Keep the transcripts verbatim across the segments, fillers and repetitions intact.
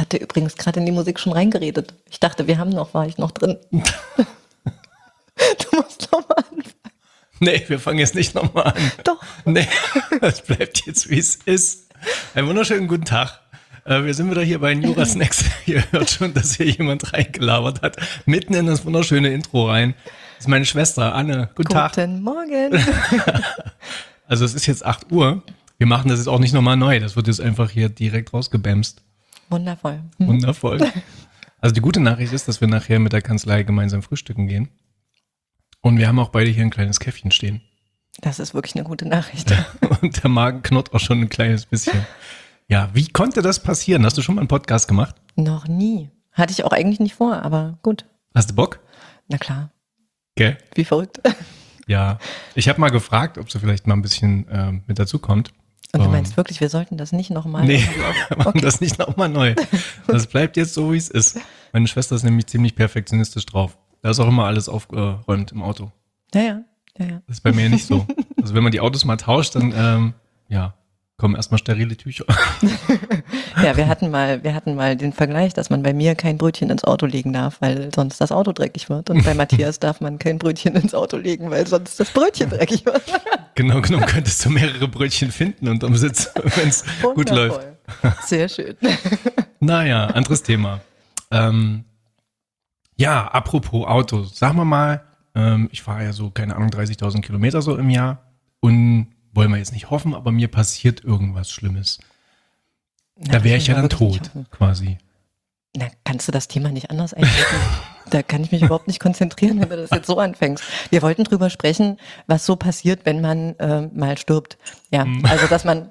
hatte übrigens gerade in die Musik schon reingeredet. Ich dachte, wir haben noch, war ich noch drin. Du musst noch mal anfangen. Nee, wir fangen jetzt nicht nochmal an. Doch. Nee, das bleibt jetzt, wie es ist. Einen wunderschönen guten Tag. Wir sind wieder hier bei Jura Snacks. Ihr hört schon, dass hier jemand reingelabert hat. Mitten in das wunderschöne Intro rein. Das ist meine Schwester Anne. Guten, Guten Tag. Guten Morgen. Also es ist jetzt acht Uhr. Wir machen das jetzt auch nicht nochmal neu. Das wird jetzt einfach hier direkt rausgebämst. Wundervoll. Wundervoll. Also die gute Nachricht ist, dass wir nachher mit der Kanzlei gemeinsam frühstücken gehen. Und wir haben auch beide hier ein kleines Käffchen stehen. Das ist wirklich eine gute Nachricht. Und der Magen knurrt auch schon ein kleines bisschen. Ja, wie konnte das passieren? Hast du schon mal einen Podcast gemacht? Noch nie. Hatte ich auch eigentlich nicht vor, aber gut. Hast du Bock? Na klar. Gell? Wie verrückt. Ja. Ich habe mal gefragt, ob sie vielleicht mal ein bisschen ähm, mit dazu kommt. Und du Ähm, meinst wirklich, wir sollten das nicht nochmal? Nee, wir machen Okay. das nicht nochmal neu. Das bleibt jetzt so, wie es ist. Meine Schwester ist nämlich ziemlich perfektionistisch drauf. Da ist auch immer alles aufgeräumt im Auto. Ja, ja, ja, ja. Das ist bei mir nicht so. Also wenn man die Autos mal tauscht, dann ähm, ja, kommen erstmal sterile Tücher. Ja, wir hatten mal, wir hatten mal den Vergleich, dass man bei mir kein Brötchen ins Auto legen darf, weil sonst das Auto dreckig wird. Und bei Matthias darf man kein Brötchen ins Auto legen, weil sonst das Brötchen dreckig wird. Genau genommen könntest du mehrere Brötchen finden unterm Sitz, wenn es gut läuft. Sehr schön. Naja, anderes Thema. Ähm, ja, apropos Auto. Sagen wir mal, ähm, ich fahre ja so, keine Ahnung, dreißigtausend Kilometer so im Jahr. Und wollen wir jetzt nicht hoffen, aber mir passiert irgendwas Schlimmes. Da wäre ich ja dann tot, quasi. Na, kannst du das Thema nicht anders einschätzen? Da kann ich mich überhaupt nicht konzentrieren, wenn du das jetzt so anfängst. Wir wollten drüber sprechen, was so passiert, wenn man äh, mal stirbt. Ja, also dass man,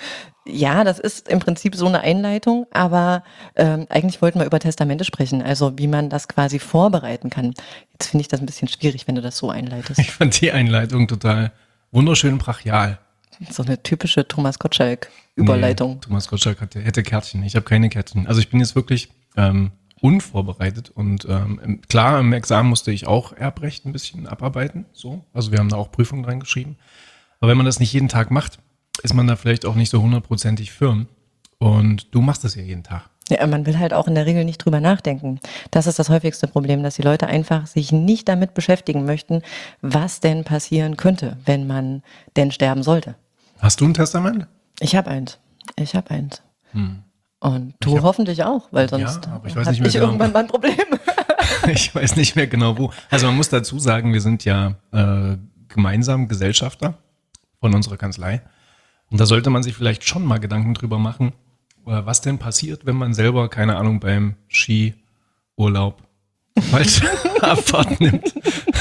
ja, das ist im Prinzip so eine Einleitung, aber ähm, eigentlich wollten wir über Testamente sprechen, also wie man das quasi vorbereiten kann. Jetzt finde ich das ein bisschen schwierig, wenn du das so einleitest. Ich fand die Einleitung total wunderschön brachial. So eine typische Thomas Gottschalk-Überleitung. Nee, Thomas Gottschalk hatte, hätte Kärtchen. Ich habe keine Kärtchen. Also ich bin jetzt wirklich ähm, unvorbereitet und ähm, klar, im Examen musste ich auch Erbrecht ein bisschen abarbeiten. So, also wir haben da auch Prüfungen dran geschrieben. Aber wenn man das nicht jeden Tag macht, ist man da vielleicht auch nicht so hundertprozentig firm. Und du machst das ja jeden Tag. Ja, man will halt auch in der Regel nicht drüber nachdenken. Das ist das häufigste Problem, dass die Leute einfach sich nicht damit beschäftigen möchten, was denn passieren könnte, wenn man denn sterben sollte. Hast du ein Testament? Ich habe eins. Ich habe eins. Hm. Und du hab, hoffentlich auch, weil sonst ja, aber ich weiß hab nicht mehr ich genau. irgendwann mal ein Problem. Ich weiß nicht mehr genau wo. Also man muss dazu sagen, wir sind ja äh, gemeinsam Gesellschafter von unserer Kanzlei. Und da sollte man sich vielleicht schon mal Gedanken drüber machen, was denn passiert, wenn man selber, keine Ahnung, beim Skiurlaub falsche Abfahrt nimmt.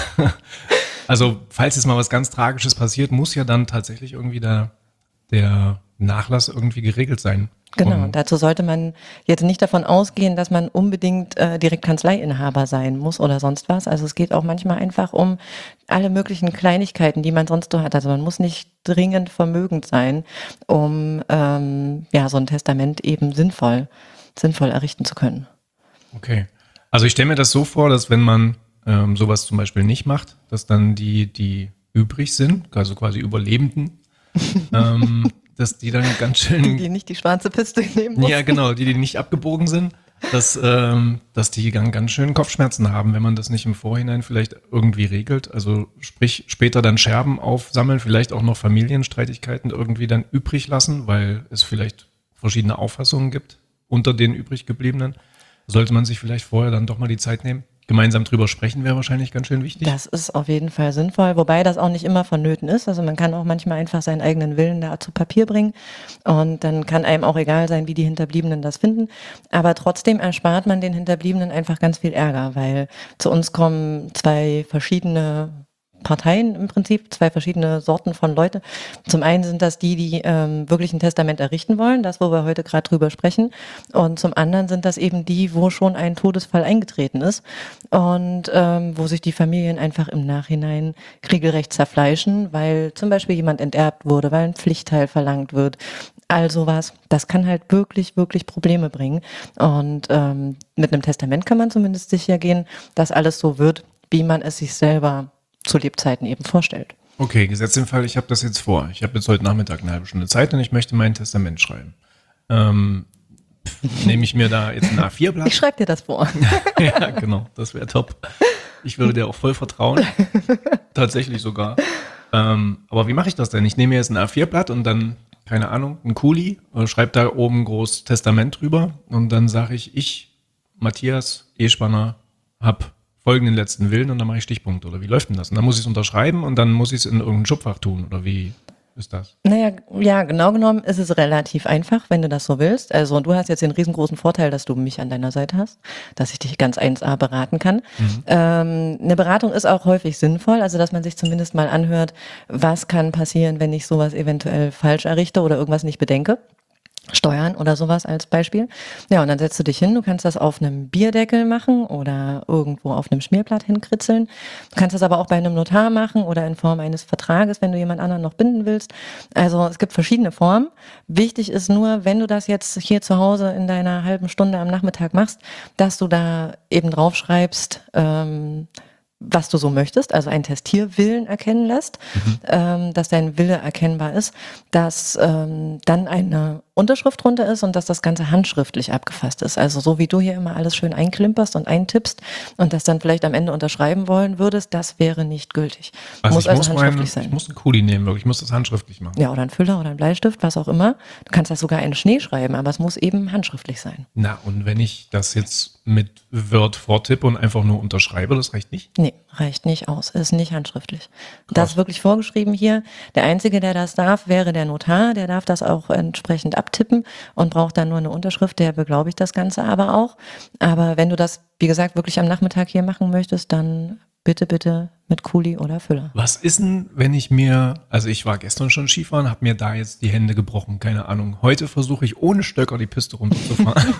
Also falls jetzt mal was ganz Tragisches passiert, muss ja dann tatsächlich irgendwie der, der Nachlass irgendwie geregelt sein. Genau, Und dazu sollte man jetzt nicht davon ausgehen, dass man unbedingt äh, direkt Kanzleiinhaber sein muss oder sonst was. Also es geht auch manchmal einfach um alle möglichen Kleinigkeiten, die man sonst so hat. Also man muss nicht dringend vermögend sein, um ähm, ja so ein Testament eben sinnvoll, sinnvoll errichten zu können. Okay, also ich stelle mir das so vor, dass wenn man ähm, sowas zum Beispiel nicht macht, dass dann die, die übrig sind, also quasi Überlebenden, ähm, dass die dann ganz schön... Die, die nicht die schwarze Piste nehmen muss. Ja, genau, die, die nicht abgebogen sind, dass, ähm, dass die dann ganz schön Kopfschmerzen haben, wenn man das nicht im Vorhinein vielleicht irgendwie regelt. Also sprich, später dann Scherben aufsammeln, vielleicht auch noch Familienstreitigkeiten irgendwie dann übrig lassen, weil es vielleicht verschiedene Auffassungen gibt unter den übrig gebliebenen. Sollte man sich vielleicht vorher dann doch mal die Zeit nehmen. Gemeinsam drüber sprechen wäre wahrscheinlich ganz schön wichtig. Das ist auf jeden Fall sinnvoll, wobei das auch nicht immer vonnöten ist. Also man kann auch manchmal einfach seinen eigenen Willen da zu Papier bringen und dann kann einem auch egal sein, wie die Hinterbliebenen das finden. Aber trotzdem erspart man den Hinterbliebenen einfach ganz viel Ärger, weil zu uns kommen zwei verschiedene Parteien im Prinzip, zwei verschiedene Sorten von Leute. Zum einen sind das die, die ähm, wirklich ein Testament errichten wollen, das, wo wir heute gerade drüber sprechen. Und zum anderen sind das eben die, wo schon ein Todesfall eingetreten ist und ähm, wo sich die Familien einfach im Nachhinein regelrecht zerfleischen, weil zum Beispiel jemand enterbt wurde, weil ein Pflichtteil verlangt wird. All sowas, das kann halt wirklich, wirklich Probleme bringen. Und ähm, mit einem Testament kann man zumindest sicher gehen, dass alles so wird, wie man es sich selber zu Lebzeiten eben vorstellt. Okay, gesetzt im Fall, ich habe das jetzt vor. Ich habe jetzt heute Nachmittag eine halbe Stunde Zeit und ich möchte mein Testament schreiben. Ähm, Nehme ich mir da jetzt ein A vier Blatt? Ich schreibe dir das vor. Ja, genau, das wäre top. Ich würde dir auch voll vertrauen. Tatsächlich sogar. Ähm, aber wie mache ich das denn? Ich nehme mir jetzt ein A vier Blatt und dann, keine Ahnung, ein Kuli, schreibe da oben groß Testament drüber und dann sage ich, ich, Matthias Espanner, habe folgenden letzten Willen und dann mache ich Stichpunkte. Oder wie läuft denn das? Und dann muss ich es unterschreiben und dann muss ich es in irgendein Schubfach tun. Oder wie ist das? Naja, ja, genau genommen ist es relativ einfach, wenn du das so willst. Also du hast jetzt den riesengroßen Vorteil, dass du mich an deiner Seite hast, dass ich dich ganz eins a beraten kann. Mhm. Ähm, eine Beratung ist auch häufig sinnvoll, also dass man sich zumindest mal anhört, was kann passieren, wenn ich sowas eventuell falsch errichte oder irgendwas nicht bedenke. Steuern oder sowas als Beispiel. Ja, und dann setzt du dich hin, du kannst das auf einem Bierdeckel machen oder irgendwo auf einem Schmierblatt hinkritzeln. Du kannst das aber auch bei einem Notar machen oder in Form eines Vertrages, wenn du jemand anderen noch binden willst. Also es gibt verschiedene Formen. Wichtig ist nur, wenn du das jetzt hier zu Hause in deiner halben Stunde am Nachmittag machst, dass du da eben draufschreibst, ähm, was du so möchtest, also einen Testierwillen erkennen lässt, mhm. ähm, dass dein Wille erkennbar ist, dass ähm, dann eine Unterschrift drunter ist und dass das Ganze handschriftlich abgefasst ist. Also so wie du hier immer alles schön einklimperst und eintippst und das dann vielleicht am Ende unterschreiben wollen würdest, das wäre nicht gültig. Also muss ich also muss handschriftlich mein, sein. Ich muss einen Kuli nehmen, wirklich. Ich muss das handschriftlich machen. Ja, oder ein Füller oder ein Bleistift, was auch immer. Du kannst das sogar in Schnee schreiben, aber es muss eben handschriftlich sein. Na, und wenn ich das jetzt mit Word vortippe und einfach nur unterschreibe, das reicht nicht? Nee, reicht nicht aus. Ist nicht handschriftlich. Krass. Das ist wirklich vorgeschrieben hier. Der Einzige, der das darf, wäre der Notar. Der darf das auch entsprechend abtippen und braucht dann nur eine Unterschrift. Der beglaubigt das Ganze aber auch. Aber wenn du das, wie gesagt, wirklich am Nachmittag hier machen möchtest, dann bitte, bitte mit Kuli oder Füller. Was ist denn, wenn ich mir, also ich war gestern schon Skifahren, habe mir da jetzt die Hände gebrochen, keine Ahnung. Heute versuche ich ohne Stöcker die Piste runterzufahren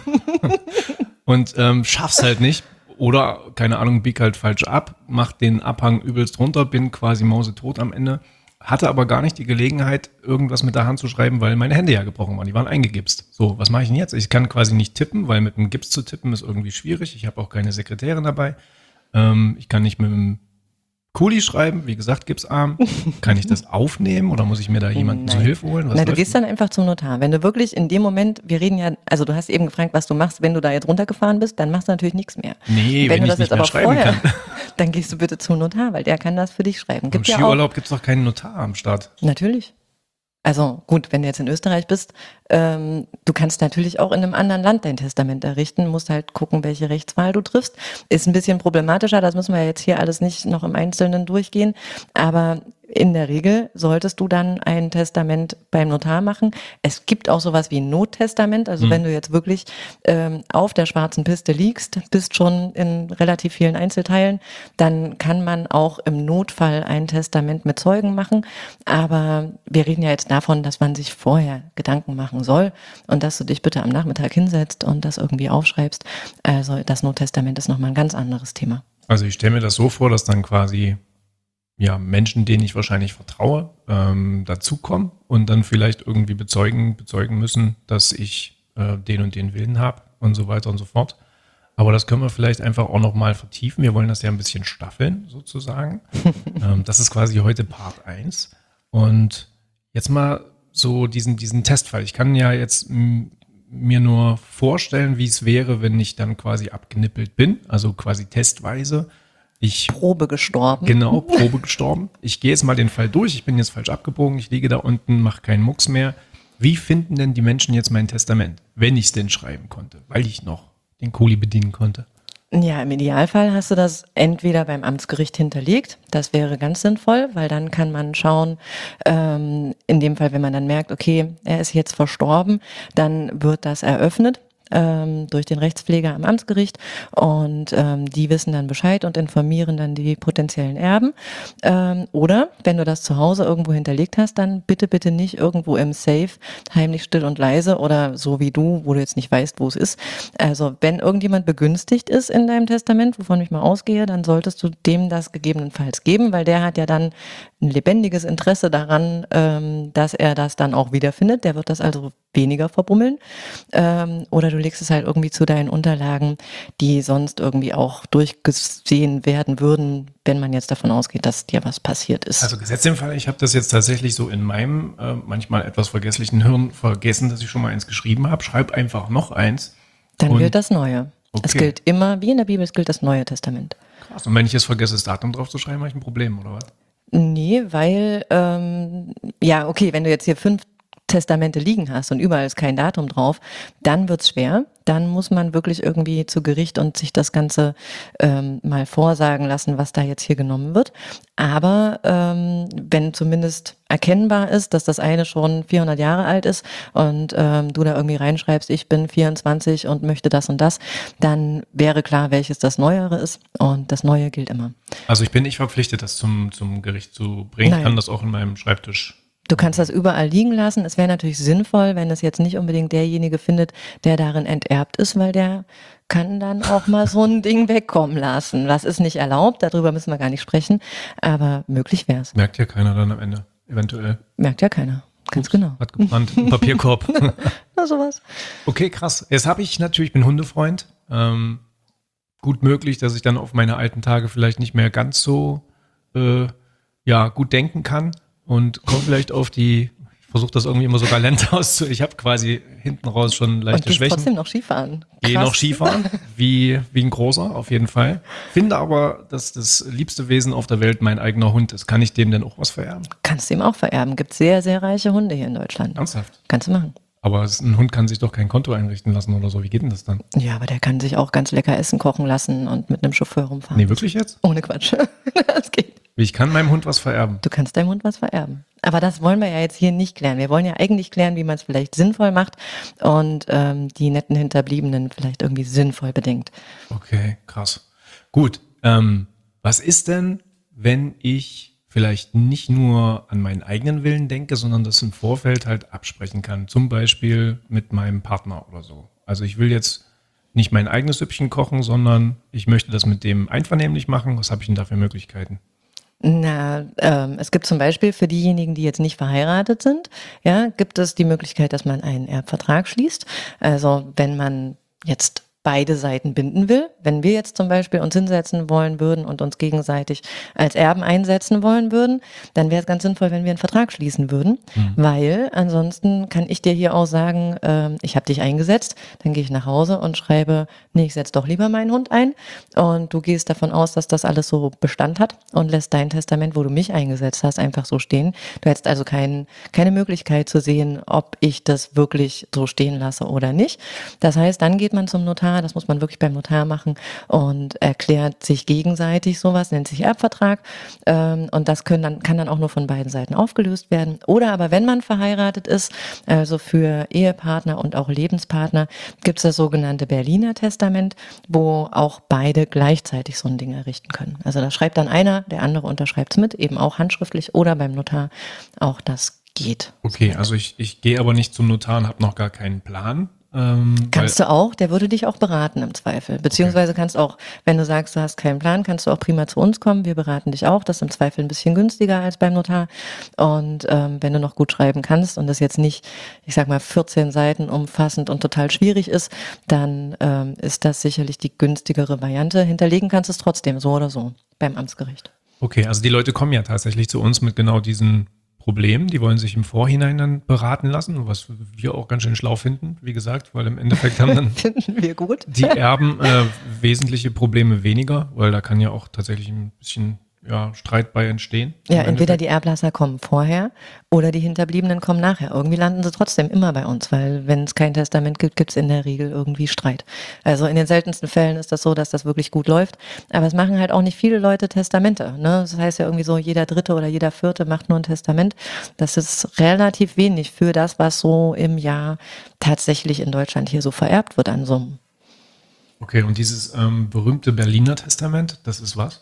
und ähm, schaff's halt nicht. Oder, keine Ahnung, bieg halt falsch ab, mach den Abhang übelst runter, bin quasi mausetot am Ende. Hatte aber gar nicht die Gelegenheit, irgendwas mit der Hand zu schreiben, weil meine Hände ja gebrochen waren. Die waren eingegipst. So, was mache ich denn jetzt? Ich kann quasi nicht tippen, weil mit dem Gips zu tippen ist irgendwie schwierig. Ich habe auch keine Sekretärin dabei. Ähm, ich kann nicht mit dem Kuli schreiben, wie gesagt, gipsarm. Kann ich das aufnehmen oder muss ich mir da jemanden Nein. zur Hilfe holen? Was Nein, du läuft gehst denn? dann einfach zum Notar. Wenn du wirklich in dem Moment, wir reden ja, also du hast eben gefragt, was du machst, wenn du da jetzt runtergefahren bist, dann machst du natürlich nichts mehr. Nee, wenn, wenn du ich das nicht jetzt mehr aber schreiben vorher, kann. dann gehst du bitte zum Notar, weil der kann das für dich schreiben. Im Gibt ja auch, Skiurlaub gibt es doch keinen Notar am Start. natürlich. Also gut, wenn du jetzt in Österreich bist, ähm, du kannst natürlich auch in einem anderen Land dein Testament errichten, musst halt gucken, welche Rechtswahl du triffst. Ist ein bisschen problematischer, das müssen wir jetzt hier alles nicht noch im Einzelnen durchgehen, aber in der Regel solltest du dann ein Testament beim Notar machen. Es gibt auch sowas wie ein Nottestament, also mhm. wenn du jetzt wirklich ähm, auf der schwarzen Piste liegst, bist schon in relativ vielen Einzelteilen, dann kann man auch im Notfall ein Testament mit Zeugen machen, aber wir reden ja jetzt davon, dass man sich vorher Gedanken machen soll und dass du dich bitte am Nachmittag hinsetzt und das irgendwie aufschreibst. Also das Nottestament ist nochmal ein ganz anderes Thema. Also ich stelle mir das so vor, dass dann quasi ja, Menschen, denen ich wahrscheinlich vertraue, ähm, dazukommen und dann vielleicht irgendwie bezeugen, bezeugen müssen, dass ich äh, den und den Willen habe und so weiter und so fort. Aber das können wir vielleicht einfach auch nochmal vertiefen. Wir wollen das ja ein bisschen staffeln, sozusagen. ähm, das ist quasi heute Part eins. Und jetzt mal so diesen, diesen Testfall. Ich kann ja jetzt m- mir nur vorstellen, wie es wäre, wenn ich dann quasi abgenippelt bin, also quasi testweise. Ich, Probe gestorben. Genau, Probe gestorben. Ich gehe jetzt mal den Fall durch. Ich bin jetzt falsch abgebogen. Ich liege da unten, mache keinen Mucks mehr. Wie finden denn die Menschen jetzt mein Testament, wenn ich es denn schreiben konnte, weil ich noch den Kuli bedienen konnte? Ja, im Idealfall hast du das entweder beim Amtsgericht hinterlegt. Das wäre ganz sinnvoll, weil dann kann man schauen, ähm, in dem Fall, wenn man dann merkt, okay, er ist jetzt verstorben, dann wird das eröffnet. Ähm, durch den Rechtspfleger am Amtsgericht und ähm, die wissen dann Bescheid und informieren dann die potenziellen Erben. Ähm, oder wenn du das zu Hause irgendwo hinterlegt hast, dann bitte, bitte nicht irgendwo im Safe, heimlich still und leise oder so wie du, wo du jetzt nicht weißt, wo es ist. Also wenn irgendjemand begünstigt ist in deinem Testament, wovon ich mal ausgehe, dann solltest du dem das gegebenenfalls geben, weil der hat ja dann ein lebendiges Interesse daran, ähm, dass er das dann auch wiederfindet. Der wird das also weniger verbummeln. Ähm, oder du legst es halt irgendwie zu deinen Unterlagen, die sonst irgendwie auch durchgesehen werden würden, wenn man jetzt davon ausgeht, dass dir was passiert ist. Also gesetzt im Fall, ich habe das jetzt tatsächlich so in meinem äh, manchmal etwas vergesslichen Hirn vergessen, dass ich schon mal eins geschrieben habe. Schreib einfach noch eins. Dann und, gilt das Neue. Okay. Es gilt immer, wie in der Bibel, es gilt das Neue Testament. Krass. Und wenn ich jetzt vergesse, das Datum drauf zu schreiben, habe ich ein Problem, oder was? Nee, weil, ähm, ja, okay, wenn du jetzt hier fünf Testamente liegen hast und überall ist kein Datum drauf, dann wird's schwer. Dann muss man wirklich irgendwie zu Gericht und sich das Ganze ähm, mal vorsagen lassen, was da jetzt hier genommen wird. Aber ähm, wenn zumindest erkennbar ist, dass das eine schon vierhundert Jahre alt ist und ähm, du da irgendwie reinschreibst, ich bin vierundzwanzig und möchte das und das, dann wäre klar, welches das Neuere ist und das Neue gilt immer. Also ich bin nicht verpflichtet, das zum, zum Gericht zu bringen. Nein. Ich kann das auch in meinem Schreibtisch. Du kannst das überall liegen lassen. Es wäre natürlich sinnvoll, wenn es jetzt nicht unbedingt derjenige findet, der darin enterbt ist, weil der kann dann auch mal so ein Ding wegkommen lassen. Das ist nicht erlaubt, darüber müssen wir gar nicht sprechen, aber möglich wäre es. Merkt ja keiner dann am Ende, eventuell. Merkt ja keiner, ganz genau. Hat gebrannt, ein Papierkorb. Na, sowas. Okay, krass. Jetzt habe ich natürlich, ich bin Hundefreund. Ähm, gut möglich, dass ich dann auf meine alten Tage vielleicht nicht mehr ganz so äh, ja, gut denken kann. Und komme vielleicht auf die, ich versuche das irgendwie immer so galant auszu, ich habe quasi hinten raus schon leichte Und gehst Schwächen. trotzdem noch Skifahren. Gehe Krass. noch Skifahren, wie, wie ein großer, auf jeden Fall. Finde aber, dass das liebste Wesen auf der Welt mein eigener Hund ist. Kann ich dem denn auch was vererben? Kannst du ihm auch vererben. Gibt sehr, sehr reiche Hunde hier in Deutschland. Ernsthaft? Kannst du machen. Aber es- ein Hund kann sich doch kein Konto einrichten lassen oder so. Wie geht denn das dann? Ja, aber der kann sich auch ganz lecker Essen kochen lassen und mit einem Chauffeur rumfahren. Nee, wirklich jetzt? Ohne Quatsch. Das geht. Ich kann meinem Hund was vererben. Du kannst deinem Hund was vererben. Aber das wollen wir ja jetzt hier nicht klären. Wir wollen ja eigentlich klären, wie man es vielleicht sinnvoll macht und ähm, die netten Hinterbliebenen vielleicht irgendwie sinnvoll bedenkt. Okay, krass. Gut. Ähm, was ist denn, wenn ich vielleicht nicht nur an meinen eigenen Willen denke, sondern das im Vorfeld halt absprechen kann? Zum Beispiel mit meinem Partner oder so. Also ich will jetzt nicht mein eigenes Süppchen kochen, sondern ich möchte das mit dem einvernehmlich machen. Was habe ich denn da für Möglichkeiten? Na, ähm, es gibt zum Beispiel für diejenigen, die jetzt nicht verheiratet sind, ja, gibt es die Möglichkeit, dass man einen Erbvertrag schließt. Also wenn man jetzt beide Seiten binden will. Wenn wir jetzt zum Beispiel uns hinsetzen wollen würden und uns gegenseitig als Erben einsetzen wollen würden, dann wäre es ganz sinnvoll, wenn wir einen Vertrag schließen würden, mhm. weil ansonsten kann ich dir hier auch sagen, äh, ich habe dich eingesetzt, dann gehe ich nach Hause und schreibe, nee, ich setze doch lieber meinen Hund ein und du gehst davon aus, dass das alles so Bestand hat und lässt dein Testament, wo du mich eingesetzt hast, einfach so stehen. Du hättest also kein, keine Möglichkeit zu sehen, ob ich das wirklich so stehen lasse oder nicht. Das heißt, dann geht man zum Notar. Das muss man wirklich beim Notar machen und erklärt sich gegenseitig sowas, nennt sich Erbvertrag. Und das können dann, kann dann auch nur von beiden Seiten aufgelöst werden. Oder aber wenn man verheiratet ist, also für Ehepartner und auch Lebenspartner, gibt es das sogenannte Berliner Testament, wo auch beide gleichzeitig so ein Ding errichten können. Also da schreibt dann einer, der andere unterschreibt es mit, eben auch handschriftlich oder beim Notar. Auch das geht. Okay, also ich, ich gehe aber nicht zum Notar und habe noch gar keinen Plan. Ähm, kannst du auch, der würde dich auch beraten im Zweifel. Beziehungsweise kannst auch, wenn du sagst, du hast keinen Plan, kannst du auch prima zu uns kommen. Wir beraten dich auch. Das ist im Zweifel ein bisschen günstiger als beim Notar. Und ähm, wenn du noch gut schreiben kannst und das jetzt nicht, ich sag mal, vierzehn Seiten umfassend und total schwierig ist, dann ähm, ist das sicherlich die günstigere Variante. Hinterlegen kannst du es trotzdem, so oder so, beim Amtsgericht. Okay, also die Leute kommen ja tatsächlich zu uns mit genau diesen Problem. Die wollen sich im Vorhinein dann beraten lassen, was wir auch ganz schön schlau finden, wie gesagt, weil im Endeffekt haben dann finden wir gut. die Erben äh, wesentliche Probleme weniger, weil da kann ja auch tatsächlich ein bisschen ja, Streit bei entstehen. Ja, entweder die Erblasser kommen vorher oder die Hinterbliebenen kommen nachher. Irgendwie landen sie trotzdem immer bei uns, weil wenn es kein Testament gibt, gibt es in der Regel irgendwie Streit. Also in den seltensten Fällen ist das so, dass das wirklich gut läuft. Aber es machen halt auch nicht viele Leute Testamente. Ne? Das heißt ja irgendwie so, jeder Dritte oder jeder Vierte macht nur ein Testament. Das ist relativ wenig für das, was so im Jahr tatsächlich in Deutschland hier so vererbt wird an Summen. Okay, und dieses ähm, berühmte Berliner Testament, das ist was?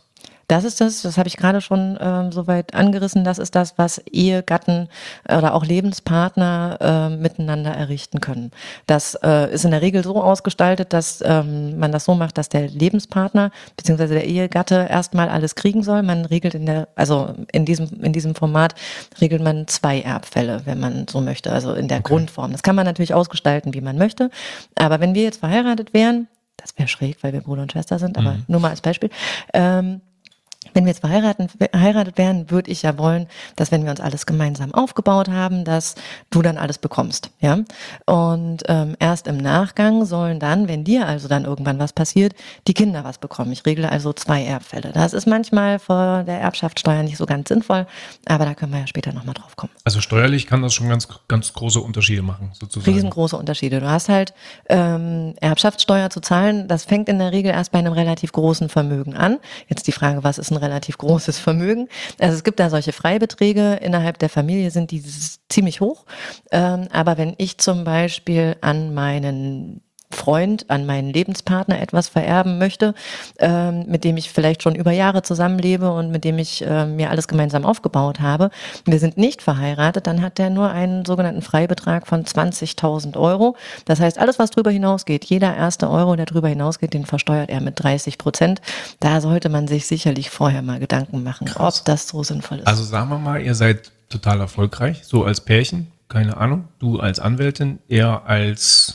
Das ist das, das habe ich gerade schon ähm, soweit angerissen, das ist das, was Ehegatten oder auch Lebenspartner äh, miteinander errichten können. Das äh, ist in der Regel so ausgestaltet, dass ähm, man das so macht, dass der Lebenspartner bzw. der Ehegatte erstmal alles kriegen soll. Man regelt in der, also in diesem, in diesem Format regelt man zwei Erbfälle, wenn man so möchte, also in der Okay. Grundform. Das kann man natürlich ausgestalten, wie man möchte. Aber wenn wir jetzt verheiratet wären, das wäre schräg, weil wir Bruder und Schwester sind, aber Mhm. nur mal als Beispiel, ähm, wenn wir jetzt verheiratet, verheiratet wären, würde ich ja wollen, dass wenn wir uns alles gemeinsam aufgebaut haben, dass du dann alles bekommst, ja. Und ähm, erst im Nachgang sollen dann, wenn dir also dann irgendwann was passiert, die Kinder was bekommen. Ich regle also zwei Erbfälle. Das ist manchmal vor der Erbschaftssteuer nicht so ganz sinnvoll, aber da können wir ja später nochmal drauf kommen. Also steuerlich kann das schon ganz, ganz große Unterschiede machen, sozusagen. Riesengroße Unterschiede. Du hast halt ähm, Erbschaftssteuer zu zahlen, das fängt in der Regel erst bei einem relativ großen Vermögen an. Jetzt die Frage, was ist ein relativ großes Vermögen? Also es gibt da solche Freibeträge, innerhalb der Familie sind die ziemlich hoch, ähm, aber wenn ich zum Beispiel an meinen Freund, an meinen Lebenspartner etwas vererben möchte, ähm, mit dem ich vielleicht schon über Jahre zusammenlebe und mit dem ich äh, mir alles gemeinsam aufgebaut habe. Wir sind nicht verheiratet, dann hat der nur einen sogenannten Freibetrag von zwanzigtausend Euro. Das heißt, alles, was drüber hinausgeht, jeder erste Euro, der drüber hinausgeht, den versteuert er mit dreißig Prozent. Da sollte man sich sicherlich vorher mal Gedanken machen, Krass. ob das so sinnvoll ist. Also sagen wir mal, ihr seid total erfolgreich, so als Pärchen, keine Ahnung, du als Anwältin, er als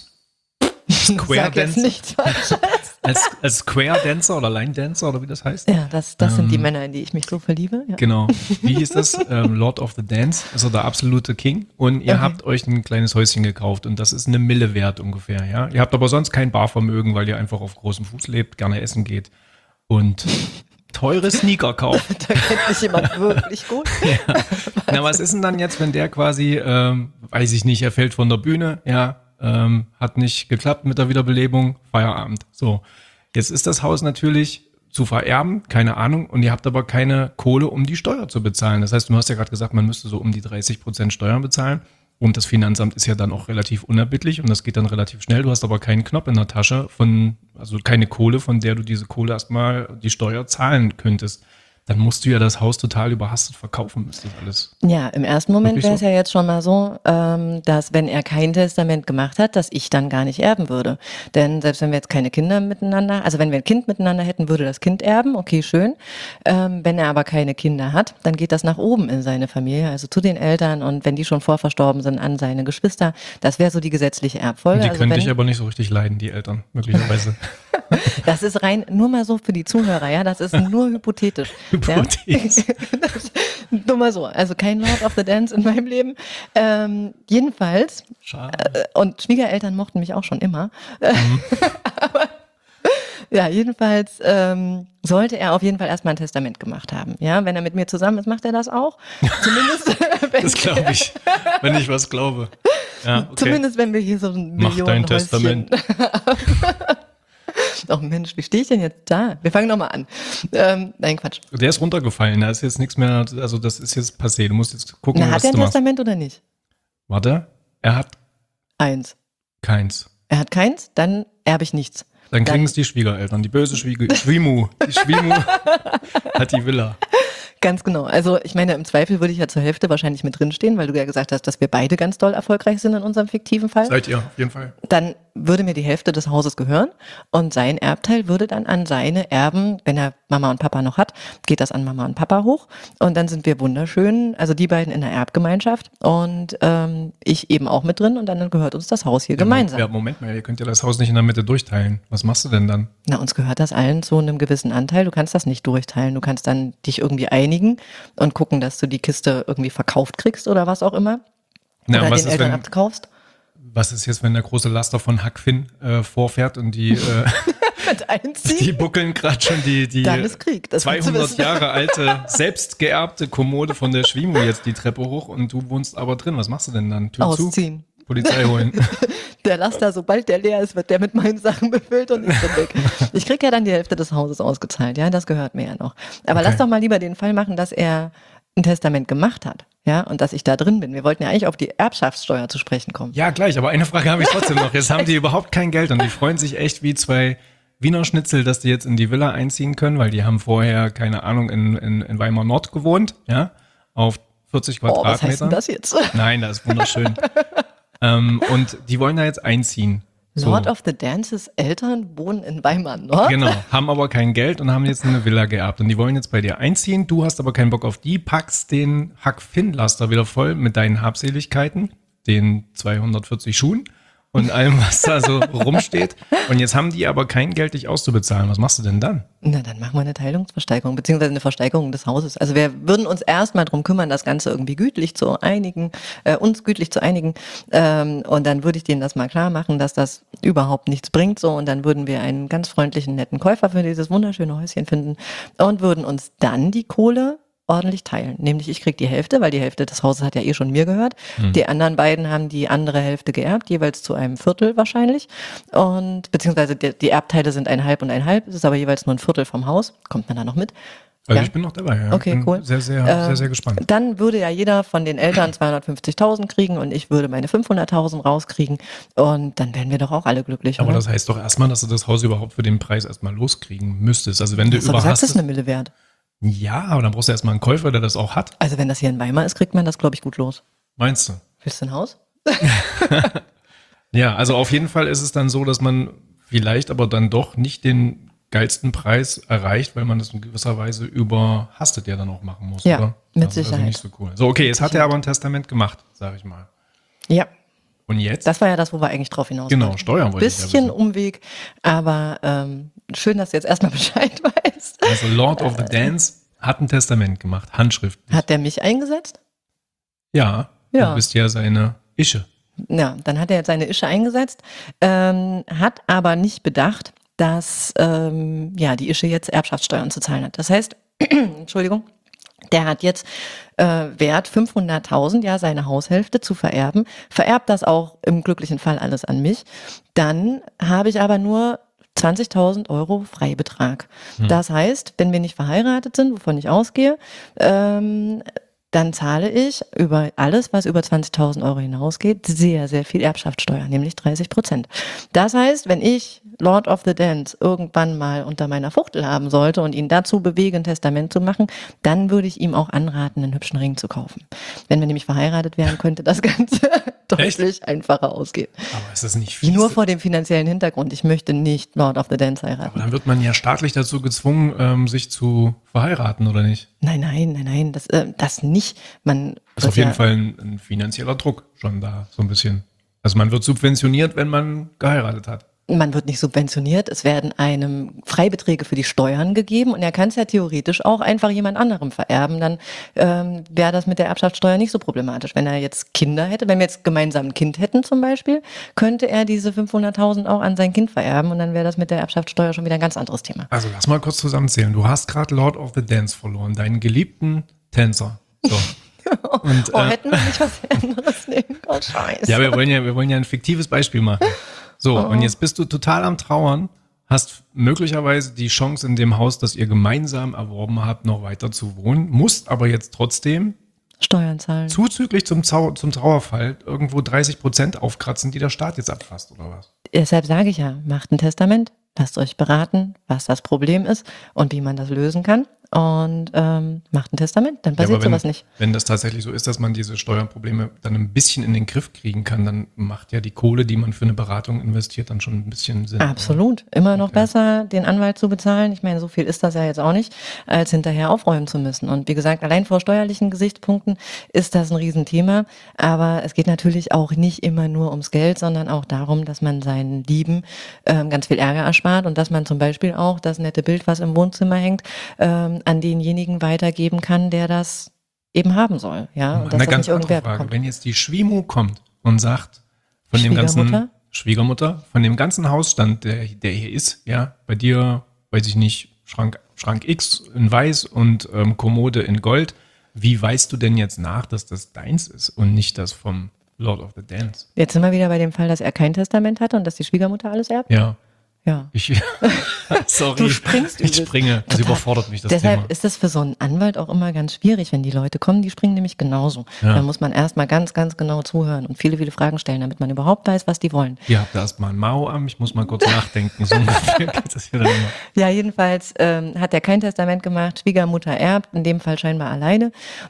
Square Sag jetzt Dancer, nichts Falsches. als, als Square Dancer oder Line Dancer oder wie das heißt. Ja, das, das sind die Ähm, Männer, in die ich mich so verliebe. Ja. Genau. Wie hieß das? Ähm, Lord of the Dance, also der absolute King. Und ihr Okay. habt euch ein kleines Häuschen gekauft und das ist eine Mille wert ungefähr, ja. Ihr habt aber sonst kein Barvermögen, weil ihr einfach auf großem Fuß lebt, gerne essen geht und teure Sneaker kauft. Da kennt mich jemand wirklich gut. Na, was ist denn dann jetzt, wenn der quasi, ähm, weiß ich nicht, er fällt von der Bühne, ja, ähm, hat nicht geklappt mit der Wiederbelebung, Feierabend. So, jetzt ist das Haus natürlich zu vererben, keine Ahnung, und ihr habt aber keine Kohle, um die Steuer zu bezahlen. Das heißt, du hast ja gerade gesagt, man müsste so um die dreißig Prozent Steuern bezahlen und das Finanzamt ist ja dann auch relativ unerbittlich und das geht dann relativ schnell. Du hast aber keinen Knopf in der Tasche von, also keine Kohle, von der du diese Kohle erstmal die Steuer zahlen könntest. Dann musst du ja das Haus total überhastet verkaufen, ist das alles. Ja, im ersten Moment Wirklich wäre es so? ja jetzt schon mal so, ähm, dass wenn er kein Testament gemacht hat, dass ich dann gar nicht erben würde. Denn selbst wenn wir jetzt keine Kinder miteinander, also wenn wir ein Kind miteinander hätten, würde das Kind erben, okay, schön. Ähm, wenn er aber keine Kinder hat, dann geht das nach oben in seine Familie, also zu den Eltern und wenn die schon vorverstorben sind, an seine Geschwister. Das wäre so die gesetzliche Erbfolge. Und die Also können wenn- dich aber nicht so richtig leiden, die Eltern, möglicherweise. Das ist rein, nur mal so für die Zuhörer, ja, das ist nur hypothetisch. Hypothetisch. Ja? Das, nur mal so, also kein Lord of the Dance in meinem Leben. Ähm, jedenfalls, Schade. äh, und Schwiegereltern mochten mich auch schon immer. Aber, ja, jedenfalls ähm, sollte er auf jeden Fall erstmal ein Testament gemacht haben. Ja, wenn er mit mir zusammen ist, macht er das auch. Zumindest, wenn, Das glaube ich, wenn ich was glaube. Ja, okay. zumindest wenn wir hier so ein Mach dein Millionenhäuschen Testament. Oh Mensch, wie stehe ich denn jetzt da? Wir fangen nochmal an. Ähm, nein, Quatsch. Der ist runtergefallen, da ist jetzt nichts mehr, also das ist jetzt passé. Du musst jetzt gucken, Na, was hat er du ein machst. Testament oder nicht? Warte, er hat Eins. keins. Er hat keins, dann erbe ich nichts. Dann kriegen Dann- es die Schwiegereltern, die böse Schwiege, Schwimu. Die Schwimu hat die Villa. Ganz genau. Also ich meine, im Zweifel würde ich ja zur Hälfte wahrscheinlich mit drinstehen, weil du ja gesagt hast, dass wir beide ganz doll erfolgreich sind in unserem fiktiven Fall. Seid ihr, auf jeden Fall. Dann würde mir die Hälfte des Hauses gehören und sein Erbteil würde dann an seine Erben, wenn er Mama und Papa noch hat, geht das an Mama und Papa hoch und dann sind wir wunderschön, also die beiden in der Erbgemeinschaft und ähm, ich eben auch mit drin und dann gehört uns das Haus hier gemeinsam. Ja, Moment mal, ihr könnt ja das Haus nicht in der Mitte durchteilen. Was machst du denn dann? Na, uns gehört das allen zu einem gewissen Anteil. Du kannst das nicht durchteilen. Du kannst dann dich irgendwie einigen und gucken, dass du die Kiste irgendwie verkauft kriegst oder was auch immer. Na, oder was den ist, Eltern wenn, abkaufst. was ist jetzt, wenn der große Laster von Hackfin äh, vorfährt und die, äh, Mit einziehen. die buckeln gerade schon die, die Dann ist Krieg, das willst du zweihundert wissen. Jahre alte, selbst geerbte Kommode von der Schwimu jetzt die Treppe hoch und du wohnst aber drin. Was machst du denn dann? Tür Ausziehen. zu? Polizei holen. Der Laster, sobald der leer ist, wird der mit meinen Sachen befüllt und ist dann weg. Ich krieg ja dann die Hälfte des Hauses ausgezahlt, ja, das gehört mir ja noch. Aber Okay. lass doch mal lieber den Fall machen, dass er ein Testament gemacht hat, ja, und dass ich da drin bin. Wir wollten ja eigentlich auf die Erbschaftssteuer zu sprechen kommen. Ja, gleich, aber eine Frage habe ich trotzdem noch. Jetzt haben die überhaupt kein Geld und die freuen sich echt wie zwei, Wiener Schnitzel, dass die jetzt in die Villa einziehen können, weil die haben vorher, keine Ahnung, in, in, in Weimar Nord gewohnt, ja, auf vierzig Oh, was heißt denn Quadratmetern. das jetzt? Nein, das ist wunderschön. ähm, und die wollen da jetzt einziehen. So. Lord of the Dances Eltern wohnen in Weimar Nord? Genau, haben aber kein Geld und haben jetzt eine Villa geerbt. Und die wollen jetzt bei dir einziehen. Du hast aber keinen Bock auf die, packst den Hack-Finn-Laster wieder voll mit deinen Habseligkeiten, den zweihundertvierzig Schuhen und allem, was da so rumsteht. Und jetzt haben die aber kein Geld, dich auszubezahlen. Was machst du denn dann? Na, dann machen wir eine Teilungsversteigerung, beziehungsweise eine Versteigerung des Hauses. Also wir würden uns erstmal drum kümmern, das Ganze irgendwie gütlich zu einigen, äh, uns gütlich zu einigen. Ähm, und dann würde ich denen das mal klar machen, dass das überhaupt nichts bringt. So, und dann würden wir einen ganz freundlichen, netten Käufer für dieses wunderschöne Häuschen finden und würden uns dann die Kohle ordentlich teilen. Nämlich ich krieg die Hälfte, weil die Hälfte des Hauses hat ja eh schon mir gehört. Hm. Die anderen beiden haben die andere Hälfte geerbt, jeweils zu einem Viertel wahrscheinlich. Und beziehungsweise die, die Erbteile sind ein halb und ein halb, es ist aber jeweils nur ein Viertel vom Haus. Kommt man da noch mit? Also ja? ich bin noch dabei, ja. Okay, bin cool. Sehr, sehr, äh, sehr, sehr gespannt. Dann würde ja jeder von den Eltern zweihundertfünfzigtausend kriegen und ich würde meine fünfhunderttausend rauskriegen und dann wären wir doch auch alle glücklich. Aber oder? das heißt doch erstmal, dass du das Haus überhaupt für den Preis erstmal loskriegen müsstest. Also wenn du Hast du gesagt, das überhastest. ist eine Mille wert. Ja, aber dann brauchst du erstmal einen Käufer, der das auch hat. Also wenn das hier in Weimar ist, kriegt man das, glaube ich, gut los. Meinst du? Willst du ein Haus? Ja, also auf jeden Fall ist es dann so, dass man vielleicht aber dann doch nicht den geilsten Preis erreicht, weil man das in gewisser Weise überhastet ja dann auch machen muss, Ja, oder? mit Das ist Sicherheit. Also nicht so cool. So, okay, jetzt hat er aber ein Testament gemacht, sag ich mal. Ja. Und jetzt? Das war ja das, wo wir eigentlich drauf hinaus Genau, wollten. Steuern wollte ich ja Bisschen wissen. Umweg, aber ähm, schön, dass du jetzt erstmal Bescheid weißt. Also Lord of the Dance hat ein Testament gemacht, handschriftlich. Hat der mich eingesetzt? Ja, Ja. du bist ja seine Ische. Ja, dann hat er jetzt seine Ische eingesetzt, ähm, hat aber nicht bedacht, dass ähm, ja die Ische jetzt Erbschaftssteuern zu zahlen hat. Das heißt, Entschuldigung, der hat jetzt äh, Wert fünfhunderttausend, ja, seine Haushälfte zu vererben, vererbt das auch im glücklichen Fall alles an mich. Dann habe ich aber nur zwanzigtausend Euro Freibetrag. Hm. Das heißt, wenn wir nicht verheiratet sind, wovon ich ausgehe, ähm, dann zahle ich über alles, was über zwanzigtausend Euro hinausgeht, sehr, sehr viel Erbschaftssteuer, nämlich dreißig Prozent. Das heißt, wenn ich Lord of the Dance irgendwann mal unter meiner Fuchtel haben sollte und ihn dazu bewege, ein Testament zu machen, dann würde ich ihm auch anraten, einen hübschen Ring zu kaufen. Wenn wir nämlich verheiratet wären, könnte das Ganze deutlich einfacher ausgehen. Aber ist das nicht fies? Nur vor dem finanziellen Hintergrund. Ich möchte nicht Lord of the Dance heiraten. Aber dann wird man ja staatlich dazu gezwungen, ähm, sich zu verheiraten, oder nicht? Nein, nein, nein, nein, das, äh, das nicht. Man Das ist wird auf jeden ja, Fall ein, ein finanzieller Druck schon da, so ein bisschen. Also man wird subventioniert, wenn man geheiratet hat. Man wird nicht subventioniert, es werden einem Freibeträge für die Steuern gegeben und er kann es ja theoretisch auch einfach jemand anderem vererben, dann ähm, wäre das mit der Erbschaftssteuer nicht so problematisch. Wenn er jetzt Kinder hätte, wenn wir jetzt gemeinsam ein Kind hätten zum Beispiel, könnte er diese fünfhunderttausend auch an sein Kind vererben und dann wäre das mit der Erbschaftssteuer schon wieder ein ganz anderes Thema. Also lass mal kurz zusammenzählen. Du hast gerade Lord of the Dance verloren, deinen geliebten Tänzer. So. Und, Oh, äh, hätten wir nicht was anderes nehmen? Oh, scheiße. ja, wir wollen ja, wir wollen ja ein fiktives Beispiel machen. So, und jetzt bist du total am Trauern, hast möglicherweise die Chance in dem Haus, das ihr gemeinsam erworben habt, noch weiter zu wohnen, musst aber jetzt trotzdem Steuern zahlen. zuzüglich zum, Zau zum Trauerfall irgendwo dreißig Prozent aufkratzen, die der Staat jetzt abfasst, oder was? Deshalb sage ich ja, macht ein Testament, lasst euch beraten, was das Problem ist und wie man das lösen kann. Und ähm, macht ein Testament, dann passiert ja, aber wenn, sowas nicht. Wenn das tatsächlich so ist, dass man diese Steuerprobleme dann ein bisschen in den Griff kriegen kann, dann macht ja die Kohle, die man für eine Beratung investiert, dann schon ein bisschen Sinn. Absolut. Immer noch Okay. besser, den Anwalt zu bezahlen. Ich meine, so viel ist das ja jetzt auch nicht, als hinterher aufräumen zu müssen. Und wie gesagt, allein vor steuerlichen Gesichtspunkten ist das ein Riesenthema. Aber es geht natürlich auch nicht immer nur ums Geld, sondern auch darum, dass man seinen Lieben ähm, ganz viel Ärger erspart und dass man zum Beispiel auch das nette Bild, was im Wohnzimmer hängt, ähm, an denjenigen weitergeben kann, der das eben haben soll. Ja, und dass Eine das ganz nicht irgendwer andere Frage. bekommt. Wenn jetzt die Schwimu kommt und sagt, von dem ganzen Schwiegermutter? Schwiegermutter, von dem ganzen Hausstand, der, der hier ist, ja, bei dir, weiß ich nicht, Schrank, Schrank X in Weiß und ähm, Kommode in Gold, wie weißt du denn jetzt nach, dass das deins ist und nicht das vom Lord of the Dance? Jetzt sind wir wieder bei dem Fall, dass er kein Testament hatte und dass die Schwiegermutter alles erbt. Ja. Ja. Ich, sorry, Du springst ich übelst. springe. Das Total. überfordert mich, das Deshalb Thema. ist das für so einen Anwalt auch immer ganz schwierig, wenn die Leute kommen, die springen nämlich genauso. Ja. Da muss man erstmal ganz, ganz genau zuhören und viele, viele Fragen stellen, damit man überhaupt weiß, was die wollen. Ihr habt da erstmal ein Mao am, ich muss mal kurz nachdenken. So ungefähr geht das ja dann immer. Ja, jedenfalls ähm, hat er kein Testament gemacht, Schwiegermutter erbt, in dem Fall scheinbar alleine.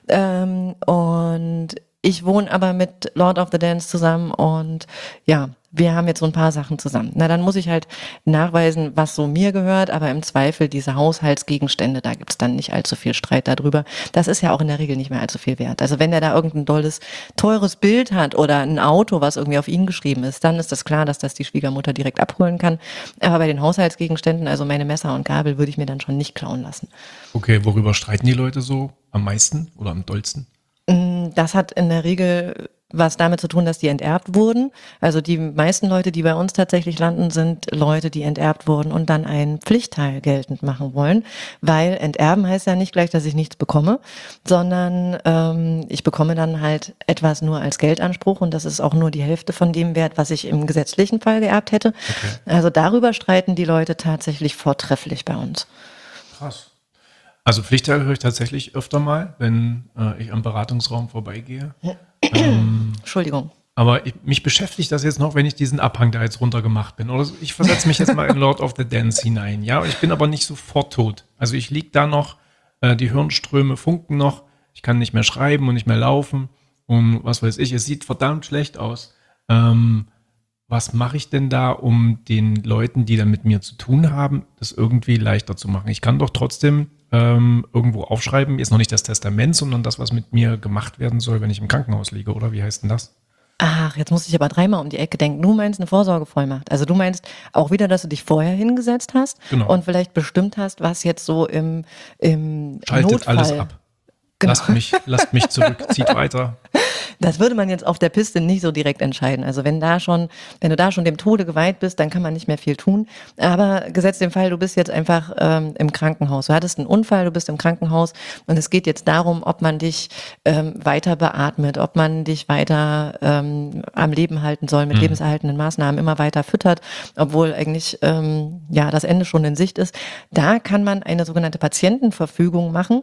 Ähm, und ich wohne aber mit Lord of the Dance zusammen und ja, wir haben jetzt so ein paar Sachen zusammen. Na, dann muss ich halt nachweisen, was so mir gehört, aber im Zweifel diese Haushaltsgegenstände, da gibt's dann nicht allzu viel Streit darüber. Das ist ja auch in der Regel nicht mehr allzu viel wert. Also wenn er da irgendein dolles, teures Bild hat oder ein Auto, was irgendwie auf ihn geschrieben ist, dann ist das klar, dass das die Schwiegermutter direkt abholen kann. Aber bei den Haushaltsgegenständen, also meine Messer und Gabel, würde ich mir dann schon nicht klauen lassen. Okay, worüber streiten die Leute so am meisten oder am dollsten? Das hat in der Regel was damit zu tun, dass die enterbt wurden. Also die meisten Leute, die bei uns tatsächlich landen, sind Leute, die enterbt wurden und dann einen Pflichtteil geltend machen wollen, weil enterben heißt ja nicht gleich, dass ich nichts bekomme, sondern ähm, ich bekomme dann halt etwas nur als Geldanspruch und das ist auch nur die Hälfte von dem Wert, was ich im gesetzlichen Fall geerbt hätte. Okay. Also darüber streiten die Leute tatsächlich vortrefflich bei uns. Krass. Also Pflichtteil höre ich tatsächlich öfter mal, wenn äh, ich am Beratungsraum vorbeigehe. ähm, Entschuldigung. aber ich, mich beschäftigt das jetzt noch, wenn ich diesen Abhang da jetzt runter gemacht bin. Oder so. Ich versetze mich jetzt mal in Lord of the Dance hinein. Ja, ich bin aber nicht sofort tot. Also ich liege da noch, äh, die Hirnströme funken noch, ich kann nicht mehr schreiben und nicht mehr laufen und was weiß ich. Es sieht verdammt schlecht aus. Ähm, was mache ich denn da, um den Leuten, die dann mit mir zu tun haben, das irgendwie leichter zu machen? Ich kann doch trotzdem ähm, irgendwo aufschreiben, ist noch nicht das Testament, sondern das, was mit mir gemacht werden soll, wenn ich im Krankenhaus liege, oder? Wie heißt denn das? Ach, jetzt muss ich aber dreimal um die Ecke denken. Du meinst eine Vorsorgevollmacht. Also du meinst auch wieder, dass du dich vorher hingesetzt hast Genau. und vielleicht bestimmt hast, was jetzt so im, im Schaltet Notfall... alles ab. Genau. Lasst mich, lasst mich zurück, zieht weiter. Das würde man jetzt auf der Piste nicht so direkt entscheiden. Also wenn da schon, wenn du da schon dem Tode geweiht bist, dann kann man nicht mehr viel tun. Aber gesetzt den Fall, du bist jetzt einfach ähm, im Krankenhaus. Du hattest einen Unfall, du bist im Krankenhaus und es geht jetzt darum, ob man dich ähm, weiter beatmet, ob man dich weiter ähm, am Leben halten soll, mit Mhm. lebenserhaltenden Maßnahmen immer weiter füttert, obwohl eigentlich ähm, ja das Ende schon in Sicht ist. Da kann man eine sogenannte Patientenverfügung machen.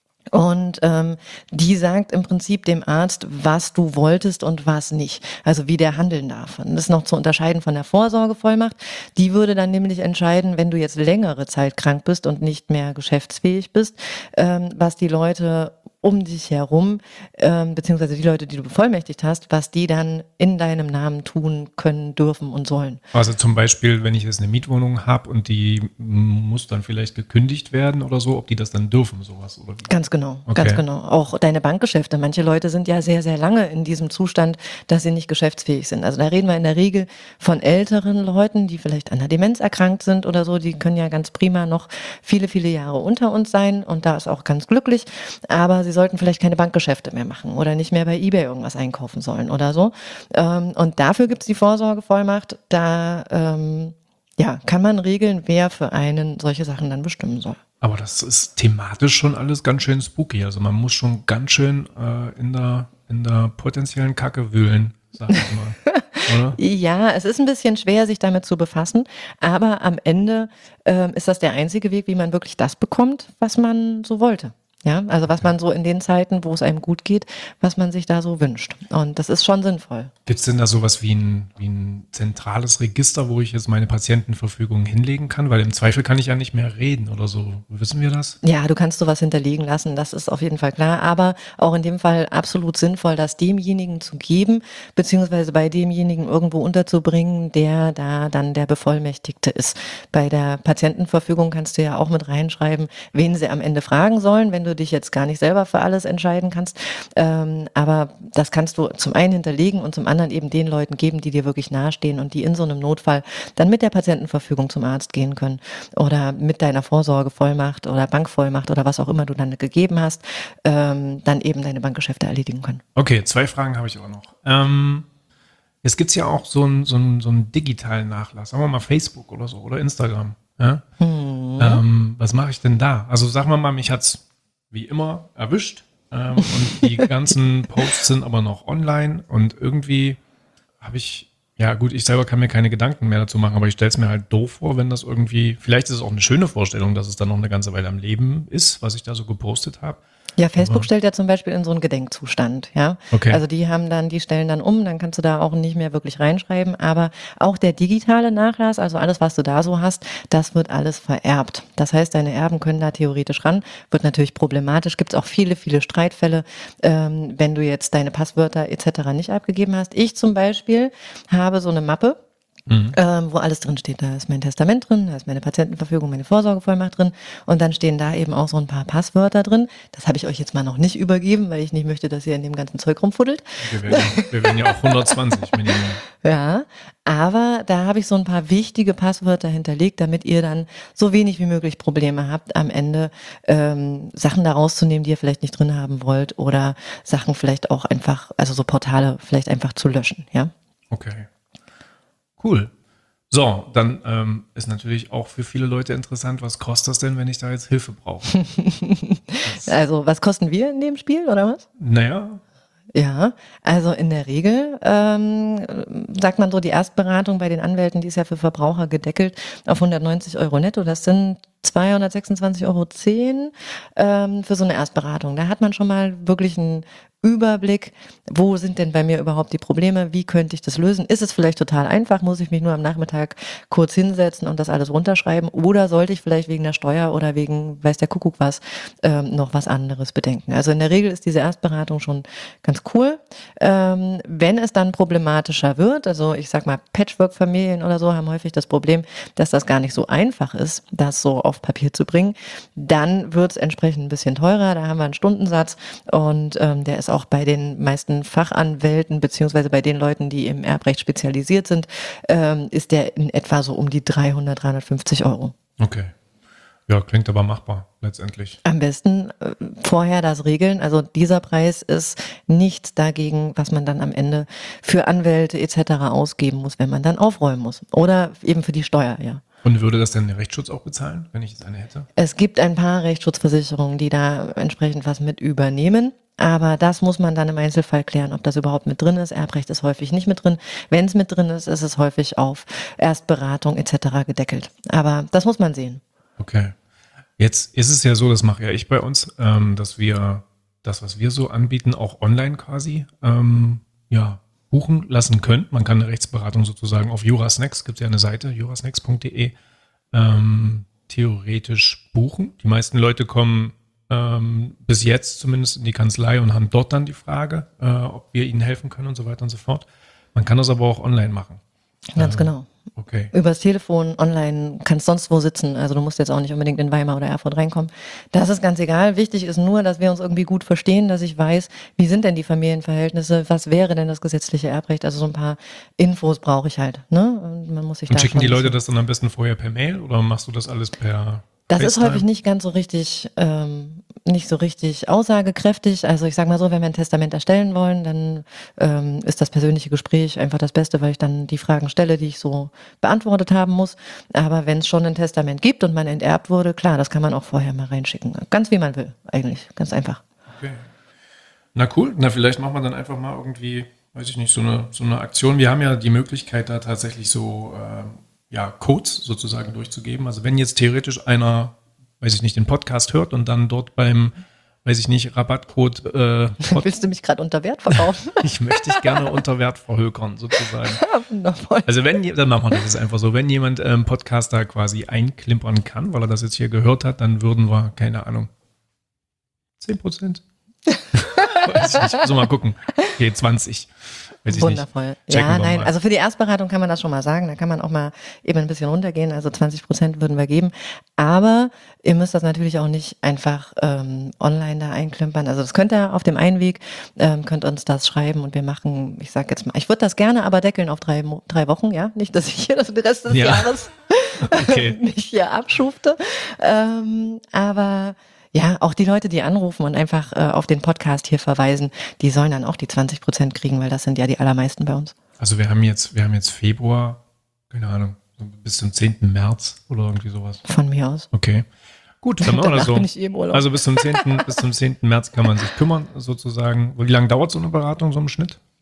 Und ähm, die sagt im Prinzip dem Arzt, was du wolltest und was nicht. Also wie der handeln darf. Und das ist noch zu unterscheiden von der Vorsorgevollmacht. Die würde dann nämlich entscheiden, wenn du jetzt längere Zeit krank bist und nicht mehr geschäftsfähig bist, ähm, was die Leute um dich herum, ähm, beziehungsweise die Leute, die du bevollmächtigt hast, was die dann in deinem Namen tun können, dürfen und sollen. Also zum Beispiel, wenn ich jetzt eine Mietwohnung habe und die muss dann vielleicht gekündigt werden oder so, ob die das dann dürfen, sowas oder wie? Ganz genau, Okay. ganz genau. Auch deine Bankgeschäfte. Manche Leute sind ja sehr, sehr lange in diesem Zustand, dass sie nicht geschäftsfähig sind. Also da reden wir in der Regel von älteren Leuten, die vielleicht an der Demenz erkrankt sind oder so. Die können ja ganz prima noch viele, viele Jahre unter uns sein und da ist auch ganz glücklich. Aber sie sollten vielleicht keine Bankgeschäfte mehr machen oder nicht mehr bei eBay irgendwas einkaufen sollen oder so. Ähm, und dafür gibt's die Vorsorgevollmacht. Da ähm, ja, kann man regeln, wer für einen solche Sachen dann bestimmen soll. Aber das ist thematisch schon alles ganz schön spooky. Also man muss schon ganz schön äh, in der, in der potenziellen Kacke wühlen, sag ich mal. Oder? Ja, es ist ein bisschen schwer, sich damit zu befassen, aber am Ende ähm, ist das der einzige Weg, wie man wirklich das bekommt, was man so wollte. Ja, also was man so in den Zeiten, wo es einem gut geht, was man sich da so wünscht. Und das ist schon sinnvoll. Gibt es denn da sowas wie ein, wie ein zentrales Register, wo ich jetzt meine Patientenverfügung hinlegen kann? Weil im Zweifel kann ich ja nicht mehr reden oder so. Wissen wir das? Ja, du kannst sowas hinterlegen lassen, das ist auf jeden Fall klar, aber auch in dem Fall absolut sinnvoll, das demjenigen zu geben, beziehungsweise bei demjenigen irgendwo unterzubringen, der da dann der Bevollmächtigte ist. Bei der Patientenverfügung kannst du ja auch mit reinschreiben, wen sie am Ende fragen sollen, wenn du dich jetzt gar nicht selber für alles entscheiden kannst. Ähm, aber das kannst du zum einen hinterlegen und zum anderen eben den Leuten geben, die dir wirklich nahestehen und die in so einem Notfall dann mit der Patientenverfügung zum Arzt gehen können oder mit deiner Vorsorgevollmacht oder Bankvollmacht oder was auch immer du dann gegeben hast, ähm, dann eben deine Bankgeschäfte erledigen können. Okay, zwei Fragen habe ich auch noch. Ähm, jetzt gibt es ja auch so einen so einen- so einen digitalen Nachlass. Sagen wir mal Facebook oder so oder Instagram. Ja? Hm. Ähm, was mache ich denn da? Also sagen wir mal, mich hat's wie immer erwischt ähm, und die ganzen Posts sind aber noch online und irgendwie habe ich Ja gut, ich selber kann mir keine Gedanken mehr dazu machen, aber ich stelle es mir halt doof vor, wenn das irgendwie, vielleicht ist es auch eine schöne Vorstellung, dass es dann noch eine ganze Weile am Leben ist, was ich da so gepostet habe. Ja, Facebook Aber- stellt ja zum Beispiel in so einen Gedenkzustand, ja. Okay. Also die haben dann, die stellen dann um, dann kannst du da auch nicht mehr wirklich reinschreiben, aber auch der digitale Nachlass, also alles, was du da so hast, das wird alles vererbt. Das heißt, deine Erben können da theoretisch ran, wird natürlich problematisch, gibt es auch viele, viele Streitfälle, ähm, wenn du jetzt deine Passwörter et cetera nicht abgegeben hast. Ich zum Beispiel habe so eine Mappe, Mhm. ähm, wo alles drin steht. Da ist mein Testament drin, da ist meine Patientenverfügung, meine Vorsorgevollmacht drin und dann stehen da eben auch so ein paar Passwörter drin. Das habe ich euch jetzt mal noch nicht übergeben, weil ich nicht möchte, dass ihr in dem ganzen Zeug rumfuddelt. Wir werden, wir werden ja auch hundertzwanzig Minimum. Ja, aber da habe ich so ein paar wichtige Passwörter hinterlegt, damit ihr dann so wenig wie möglich Probleme habt, am Ende ähm, Sachen da rauszunehmen, die ihr vielleicht nicht drin haben wollt oder Sachen vielleicht auch einfach, also so Portale vielleicht einfach zu löschen, ja. Okay. Cool. So, dann ähm, ist natürlich auch für viele Leute interessant, was kostet das denn, wenn ich da jetzt Hilfe brauche? Also was kosten wir in dem Spiel oder was? Naja, Ja, also in der Regel ähm, sagt man so, die Erstberatung bei den Anwälten, die ist ja für Verbraucher gedeckelt auf hundertneunzig Euro netto. Das sind zweihundertsechsundzwanzig Euro zehn ähm, für so eine Erstberatung. Da hat man schon mal wirklich einen Überblick, wo sind denn bei mir überhaupt die Probleme, wie könnte ich das lösen? Ist es vielleicht total einfach, muss ich mich nur am Nachmittag kurz hinsetzen und das alles runterschreiben oder sollte ich vielleicht wegen der Steuer oder wegen, weiß der Kuckuck was, ähm, noch was anderes bedenken? Also in der Regel ist diese Erstberatung schon ganz cool. Ähm, wenn es dann problematischer wird, also ich sag mal Patchwork-Familien oder so haben häufig das Problem, dass das gar nicht so einfach ist, das so auf Papier zu bringen, dann wird es entsprechend ein bisschen teurer, da haben wir einen Stundensatz und ähm, der ist auch bei den meisten Fachanwälten beziehungsweise bei den Leuten, die im Erbrecht spezialisiert sind, ähm, ist der in etwa so um die dreihundert, dreihundertfünfzig Euro. okay. Ja, klingt aber machbar letztendlich. Am besten äh, vorher das regeln. Also dieser Preis ist nichts dagegen, was man dann am Ende für Anwälte et cetera ausgeben muss, wenn man dann aufräumen muss. Oder eben für die Steuer, ja. Und würde das denn der Rechtsschutz auch bezahlen, wenn ich jetzt eine hätte? Es gibt ein paar Rechtsschutzversicherungen, die da entsprechend was mit übernehmen. Aber das muss man dann im Einzelfall klären, ob das überhaupt mit drin ist. Erbrecht ist häufig nicht mit drin. Wenn es mit drin ist, ist es häufig auf Erstberatung et cetera gedeckelt. Aber das muss man sehen. Okay. Jetzt ist es ja so, das mache ja ich bei uns, ähm, dass wir das, was wir so anbieten, auch online quasi ähm, ja, buchen lassen können. Man kann eine Rechtsberatung sozusagen auf Jurasnacks, gibt es ja eine Seite, jurasnacks punkt de, ähm, theoretisch buchen. Die meisten Leute kommen ähm, bis jetzt zumindest in die Kanzlei und haben dort dann die Frage, äh, ob wir ihnen helfen können und so weiter und so fort. Man kann das aber auch online machen. Ganz Ähm, genau. Okay. Übers Telefon, online, kannst sonst wo sitzen. Also du musst jetzt auch nicht unbedingt in Weimar oder Erfurt reinkommen. Das ist ganz egal. Wichtig ist nur, dass wir uns irgendwie gut verstehen, dass ich weiß, wie sind denn die Familienverhältnisse, was wäre denn das gesetzliche Erbrecht. Also so ein paar Infos brauche ich halt. Ne? Und man muss sich Und da schicken schon die ein Leute bisschen- das dann am besten vorher per Mail oder machst du das alles per Das ist FaceTime? häufig nicht ganz so richtig, ähm, nicht so richtig aussagekräftig. Also ich sage mal so, wenn wir ein Testament erstellen wollen, dann ähm, ist das persönliche Gespräch einfach das Beste, weil ich dann die Fragen stelle, die ich so beantwortet haben muss. Aber wenn es schon ein Testament gibt und man enterbt wurde, klar, das kann man auch vorher mal reinschicken. Ganz wie man will, eigentlich. Ganz einfach. Okay. Na cool, na vielleicht machen wir dann einfach mal irgendwie, weiß ich nicht, so eine, so eine Aktion. Wir haben ja die Möglichkeit, da tatsächlich so ähm, ja, Codes sozusagen durchzugeben. Also wenn jetzt theoretisch einer, weiß ich nicht, den Podcast hört und dann dort beim, weiß ich nicht, Rabattcode äh, Pod- Willst du mich gerade unter Wert verkaufen? ich möchte dich gerne unter Wert verhökern, sozusagen. Ja, wundervoll. Also wenn, je- dann machen wir das jetzt einfach so, wenn jemand ähm, Podcast da quasi einklimpern kann, weil er das jetzt hier gehört hat, dann würden wir, keine Ahnung, zehn Prozent? Weiß ich nicht, so mal gucken. Okay, zwanzig. Weiß ich Wundervoll. nicht. Checken Ja, wir nein, mal. also für die Erstberatung kann man das schon mal sagen. Da kann man auch mal eben ein bisschen runtergehen. Also zwanzig Prozent würden wir geben. Aber ihr müsst das natürlich auch nicht einfach ähm, online da einklimpern. Also das könnt ihr auf dem Einweg, ähm, könnt uns das schreiben und wir machen, ich sag jetzt mal, ich würde das gerne aber deckeln auf drei, Mo- drei Wochen, ja. Nicht, dass ich hier das den Rest des Ja. Jahres Okay. nicht hier abschufte. Ähm, aber ja, auch die Leute, die anrufen und einfach äh, auf den Podcast hier verweisen, die sollen dann auch die zwanzig Prozent kriegen, weil das sind ja die allermeisten bei uns. Also wir haben jetzt, wir haben jetzt Februar, keine Ahnung, so bis zum zehnten März oder irgendwie sowas. Von mir aus. Okay. Gut, dann machen wir das Danach so. bin ich eh im Urlaub. Also bis zum zehnten bis zum zehnten März kann man sich kümmern, sozusagen. Wie lange dauert so eine Beratung, so im Schnitt? Mm,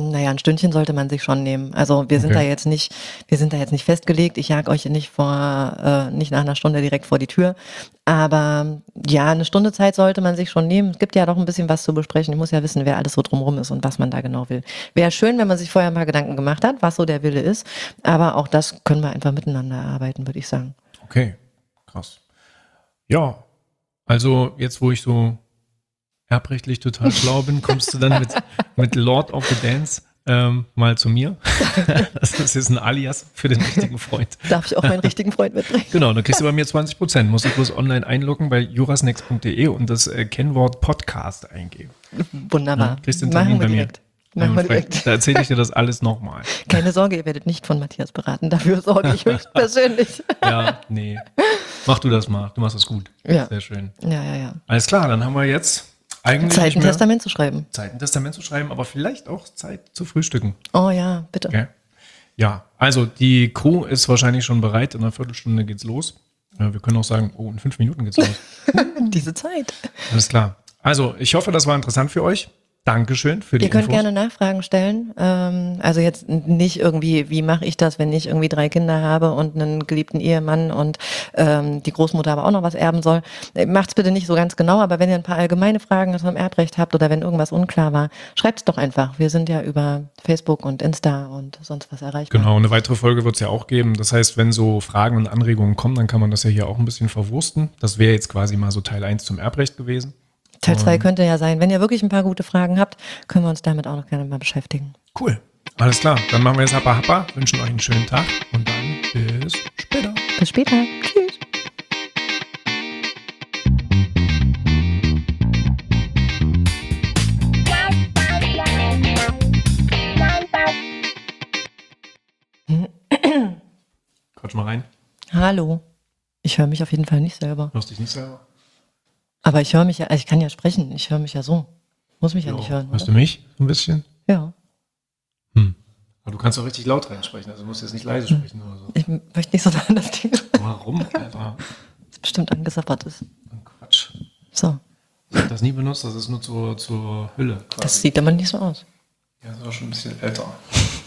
Naja, ein Stündchen sollte man sich schon nehmen. Also wir sind Okay. da jetzt nicht, wir sind da jetzt nicht festgelegt. Ich jag euch nicht vor, äh, nicht nach einer Stunde direkt vor die Tür. Aber ja, eine Stunde Zeit sollte man sich schon nehmen. Es gibt ja doch ein bisschen was zu besprechen. Ich muss ja wissen, wer alles so drumherum ist und was man da genau will. Wäre schön, wenn man sich vorher mal Gedanken gemacht hat, was so der Wille ist. Aber auch das können wir einfach miteinander erarbeiten, würde ich sagen. Okay, krass. Ja, also jetzt, wo ich so erbrechtlich total schlau bin, kommst du dann mit, mit Lord of the Dance ähm, mal zu mir. Das ist jetzt ein Alias für den richtigen Freund. Darf ich auch meinen richtigen Freund mitbringen? Genau, dann kriegst du bei mir zwanzig Prozent. Musst du bloß online einloggen bei jurasnext punkt de und das äh, Kennwort Podcast eingeben. Wunderbar. Ja, kriegst du einen Termin Machen wir bei mir. direkt. Machen wir direkt. Da erzähle ich dir das alles nochmal. Keine Sorge, ihr werdet nicht von Matthias beraten. Dafür sorge ich höchstpersönlich. Ja, nee. Mach du das mal. Du machst das gut. Ja. Sehr schön. Ja, ja, ja. Alles klar, dann haben wir jetzt eigentlich Zeit, nicht ein mehr Testament zu schreiben. Zeit, ein Testament zu schreiben, aber vielleicht auch Zeit zu frühstücken. Oh ja, bitte. Okay. Ja, also die Crew ist wahrscheinlich schon bereit. In einer Viertelstunde geht's los. Ja, wir können auch sagen, oh, in fünf Minuten geht's los. Diese Zeit. Alles klar. Also, ich hoffe, das war interessant für euch. Dankeschön für die Ihr könnt Infos. gerne Nachfragen stellen. Ähm, also jetzt nicht irgendwie, wie mache ich das, wenn ich irgendwie drei Kinder habe und einen geliebten Ehemann und ähm, die Großmutter aber auch noch was erben soll. Macht's bitte nicht so ganz genau, aber wenn ihr ein paar allgemeine Fragen zum Erbrecht habt oder wenn irgendwas unklar war, schreibt's doch einfach. Wir sind ja über Facebook und Insta und sonst was erreichbar. Genau, eine weitere Folge wird es ja auch geben. Das heißt, wenn so Fragen und Anregungen kommen, dann kann man das ja hier auch ein bisschen verwursten. Das wäre jetzt quasi mal so Teil eins zum Erbrecht gewesen. Teil zwei könnte ja sein, wenn ihr wirklich ein paar gute Fragen habt, können wir uns damit auch noch gerne mal beschäftigen. Cool. Alles klar. Dann machen wir jetzt Happa Happa, wünschen euch einen schönen Tag und dann bis später. Bis später. Tschüss. Quatsch mal rein. Hallo. Ich höre mich auf jeden Fall nicht selber. Hörst dich nicht selber? Aber ich höre mich ja, also ich kann ja sprechen, ich höre mich ja so. Muss mich ja, nicht hören. Hörst Oder? du mich so ein bisschen? Ja. Hm. Aber du kannst auch richtig laut reinsprechen, also du musst jetzt nicht leise sprechen oder so. Ich möchte nicht so nah an das Ding. Warum, Alter? Das bestimmt angesappert ist. Quatsch. So. Ich habe das nie benutzt, das ist nur zur, zur Hülle. Quasi. Das sieht aber nicht so aus. Ja, das war schon ein bisschen älter.